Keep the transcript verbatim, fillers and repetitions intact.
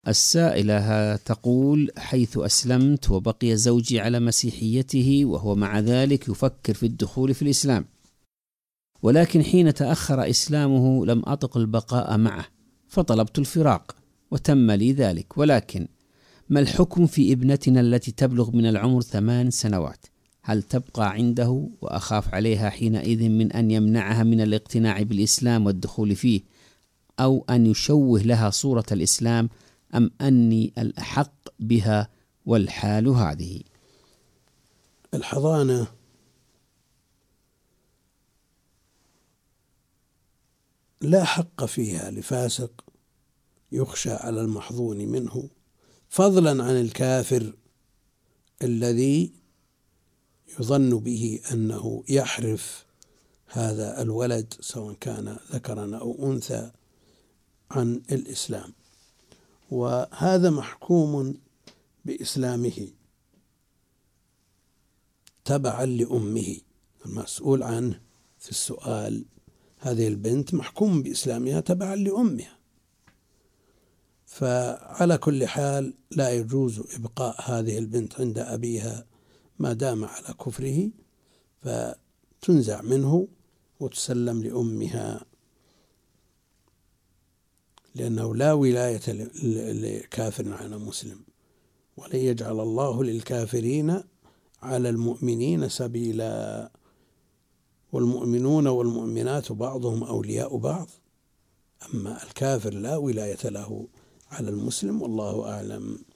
السائلة تقول: حيث أسلمت وبقي زوجي على مسيحيته وهو مع ذلك يفكر في الدخول في الإسلام، ولكن حين تأخر إسلامه لم أطق البقاء معه فطلبت الفراق وتم لي ذلك، ولكن ما الحكم في ابنتنا التي تبلغ من العمر ثمان سنوات؟ هل تبقى عنده وأخاف عليها حينئذ من أن يمنعها من الاقتناع بالإسلام والدخول فيه، أو أن يشوه لها صورة الإسلام، أم أني الأحق بها والحال هذه؟ الحضانة لا حق فيها لفاسق يخشى على المحظون منه، فضلا عن الكافر الذي يظن به أنه يحرف هذا الولد سواء كان ذكرا أو أنثى عن الإسلام، وهذا محكوم بإسلامه تبعا لأمه. المسؤول عنه في السؤال هذه البنت محكوم بإسلامها تبعا لأمها، فعلى كل حال لا يجوز إبقاء هذه البنت عند أبيها ما دام على كفره، فتنزع منه وتسلم لأمها، لأنه لا ولاية لكافر على مسلم، ولن يجعل الله للكافرين على المؤمنين سبيلا، والمؤمنون والمؤمنات بعضهم أولياء بعض، أما الكافر لا ولاية له على المسلم، والله أعلم.